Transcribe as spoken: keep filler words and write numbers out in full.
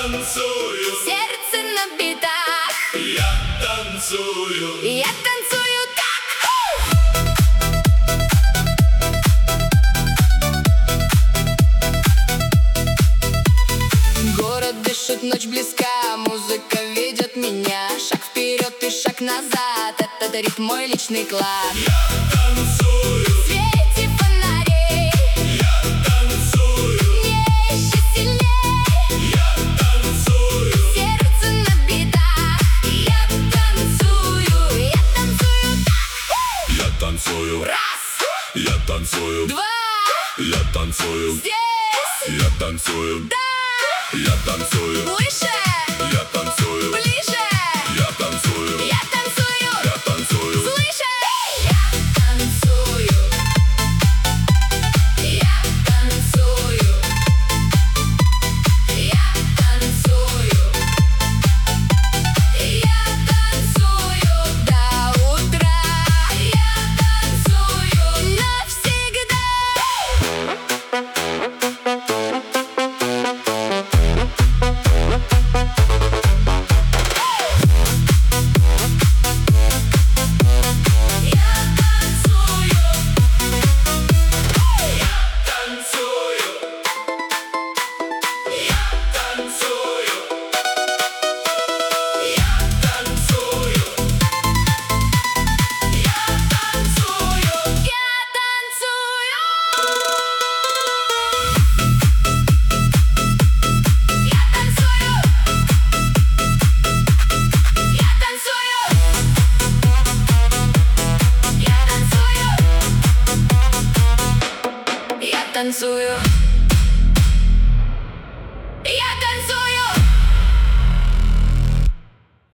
танцую, сердце на битах. я танцую, Я танцую так. Город дышит, ночь близка, музыка ведет меня. Шаг вперед и шаг назад, это дарит мой личный клад. я танцую, В свете фонарей я танцую, мне еще сильней. я танцую, Сердце на битах. Я танцую, я танцую так. я танцую, Раз, я танцую, два, я танцую, здесь, я танцую, да, я танцую, выше, я танцую, ближе. я танцую, Я танцую, я танцую, слышишь? Я танцую, я танцую, я танцую, я танцую до утра. Я танцую навсегда. Я танцую, танцую, я танцую, я танцую, я танцую, я танцую. Я танцую, я танцую, я танцую, я танцую.